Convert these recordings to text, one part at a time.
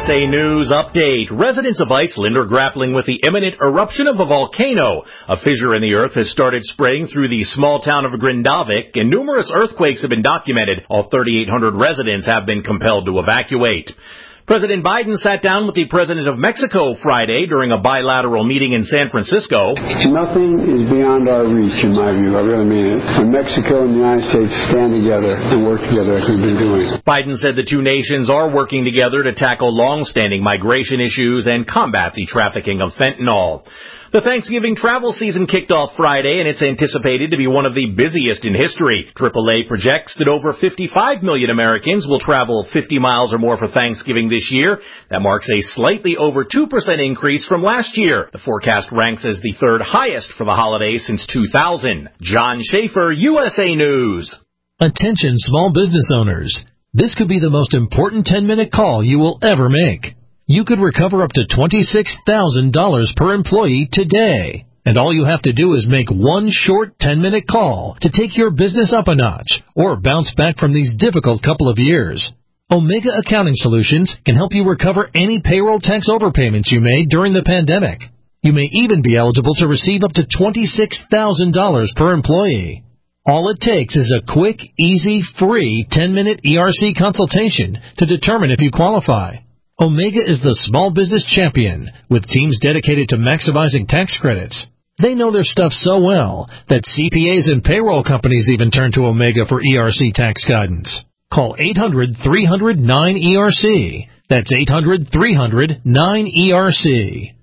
USA News Update. Residents of Iceland are grappling with the imminent eruption of a volcano. A fissure in the earth has started spraying through the small town of Grindavik, and numerous earthquakes have been documented. All 3,800 residents have been compelled to evacuate. President Biden sat down with the President of Mexico Friday during a bilateral meeting in San Francisco. Nothing is beyond our reach, in my view. I really mean it. When Mexico and the United States stand together and work together, as we've been doing. Biden said the two nations are working together to tackle long-standing migration issues and combat the trafficking of fentanyl. The Thanksgiving travel season kicked off Friday, and it's anticipated to be one of the busiest in history. AAA projects that over 55 million Americans will travel 50 miles or more for Thanksgiving this year. That marks a slightly over 2% increase from last year. The forecast ranks as the third highest for the holiday since 2000. John Schaefer, USA News. Attention small business owners. This could be the most important 10-minute call you will ever make. You could recover up to $26,000 per employee today. And all you have to do is make one short 10-minute call to take your business up a notch or bounce back from these difficult couple of years. Omega Accounting Solutions can help you recover any payroll tax overpayments you made during the pandemic. You may even be eligible to receive up to $26,000 per employee. All it takes is a quick, easy, free 10-minute ERC consultation to determine if you qualify. Omega is the small business champion with teams dedicated to maximizing tax credits. They know their stuff so well that CPAs and payroll companies even turn to Omega for ERC tax guidance. Call 800-300-9ERC. That's 800-300-9ERC.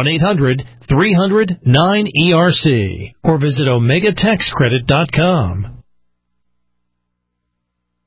1-800-300-9ERC. Or visit OmegaTaxCredit.com.